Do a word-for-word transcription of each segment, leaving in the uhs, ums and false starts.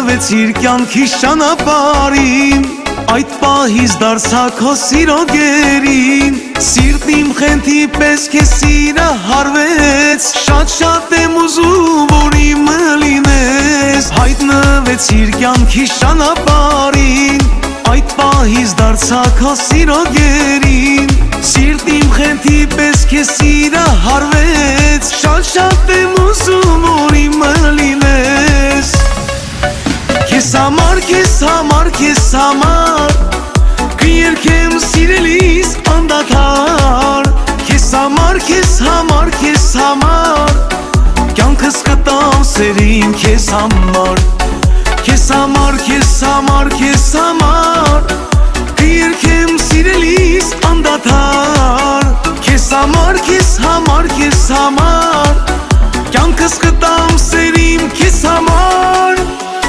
հայտնվեցիր կյանքի ճանապարհին, այդ պահից դարձա քո սիրո գերին, սիրտ իմ խենթի պես քեզ սիրահարվեց, շատ-շատ եմ ուզում որ իմը լինես, հայտնվեցիր կյանքի ճանապարհին, այդ պահից դարձա քո սիրո գերին, սիրտ իմ խենթի պես քեզ սիրահարվեց, շատ-շատ եմ ուզում որ իմը լինես, քեզ համար, քեզ համար, քեզ համար կերքեմ սիրելիս անդադար, քեզ համար, քեզ համար, քեզ համար կյանքս կտամ սերին քեզ համար, քեզ համար, քեզ համար, քեզ համար կերքեմ սիրելիս անդադար, քեզ համար, քեզ համար, քեզ համար կյանքս կտամ սերին քեզ համար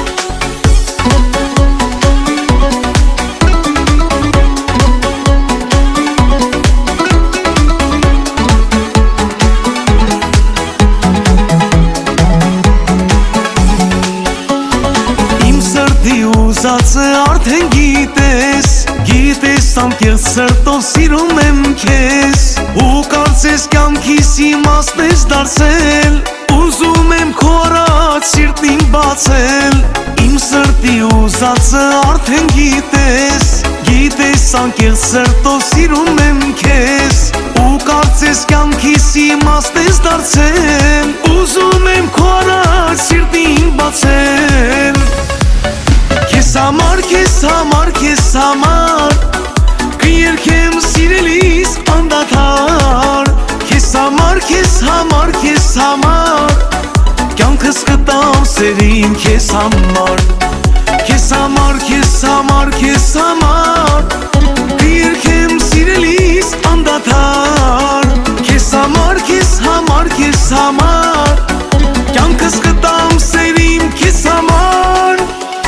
Ուզածը արդեն գիտես, գիտես անկեղծ սրտով սիրում եմ քեզ, ու կարծես կյանքիս իմաստ ես դարձել, ուզում եմ քո առաջ սիրտին բացել, իմ սրտի ուզածը արդեն գիտես, գիտես անկեղծ սրտով սիրում եմ քեզ, ու կարծես կյանքիս իմաստ ես դարձել, ուզում եմ քո առաջ սիրտին բացել, քեզ համար, քեզ համար, քեզ համար կերքեմ սիրելիս անդադար, քեզ համար, քեզ համար, քեզ համար կյանքս կտամ սերին քեզ համար, քեզ համար, քեզ համար, քեզ համար կերքեմ սիրելիս անդադար, քեզ համար, քեզ համար, քեզ համար կյանքս կտամ սերին քեզ համար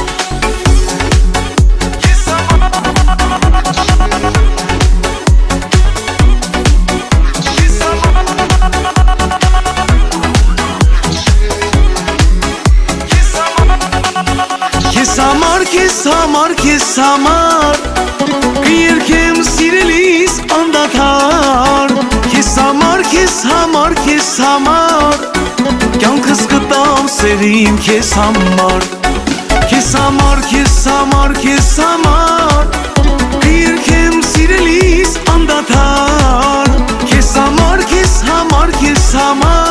Քեզ համար, քեզ համար կերքեմ սիրելիս անդադար, քեզ համար, քեզ համար, քեզ համար կյանքս կտամ սերին քեզ համար, քեզ համար, քեզ համար, քեզ համար կերքեմ սիրելիս անդադար, քեզ համար, քեզ համար, քեզ համար